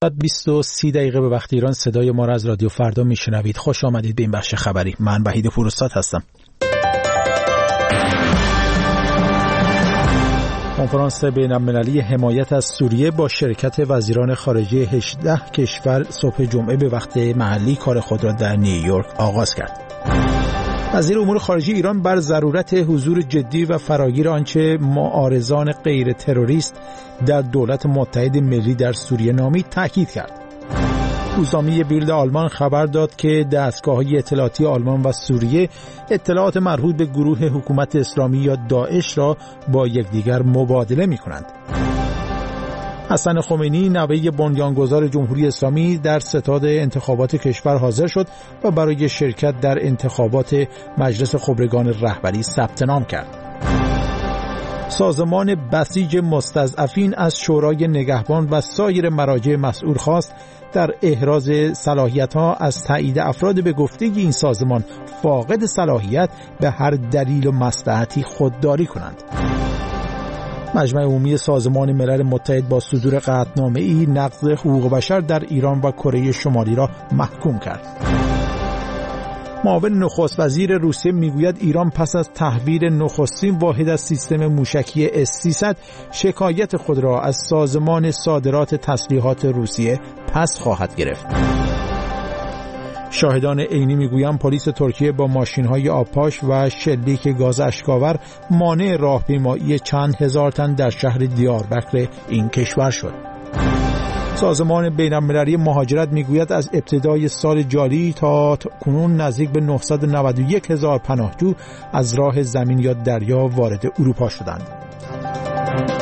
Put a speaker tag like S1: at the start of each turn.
S1: 20:30 به وقت ایران صدای ما را از رادیو فردا میشنوید. خوش آمدید به این بخش خبری. من وحید پوروستاد هستم. کنفرانس بین‌المللی حمایت از سوریه با شرکت وزیران خارجه 18 کشور صبح جمعه به وقت محلی کار خود را در نیویورک آغاز کرد. وزیر امور خارجه ایران بر ضرورت حضور جدی و فراگیر آنچه معارضان غیر تروریست در دولت متحد ملی در سوریه نامید تاکید کرد. روزنامه بیلد آلمان خبر داد که دستگاه‌های اطلاعاتی آلمان و سوریه اطلاعات مربوط به گروه حکومت اسلامی یا داعش را با یکدیگر مبادله می‌کنند. حسن خمینی نوه بنیانگذار جمهوری اسلامی در ستاد انتخابات کشور حاضر شد و برای شرکت در انتخابات مجلس خبرگان رهبری ثبت نام کرد. سازمان بسیج مستضعفین از شورای نگهبان و سایر مراجع مسئول خواست در احراز صلاحیت‌ها از تایید افراد به گفته این سازمان فاقد صلاحیت به هر دلیل و مصلحتی خودداری کنند. مجمع عمومی سازمان ملل متحد با صدور قطعنامه‌ای نقض حقوق بشر در ایران و کره شمالی را محکوم کرد. معاون نخست وزیر روسیه میگوید ایران پس از تحویل نخستین واحد از سیستم موشکی S-300 شکایت خود را از سازمان صادرات تسلیحات روسیه پس خواهد گرفت. شاهدان عینی میگویند پلیس ترکیه با ماشین‌های آبپاش و شلیک گاز اشک‌آور مانع راهپیمایی چند هزار تن در شهر دیاربکر این کشور شد. سازمان بین‌المللی مهاجرت میگوید از ابتدای سال جاری تا کنون نزدیک به 991,000 پناهجو از راه زمین یا دریا وارد اروپا شدند.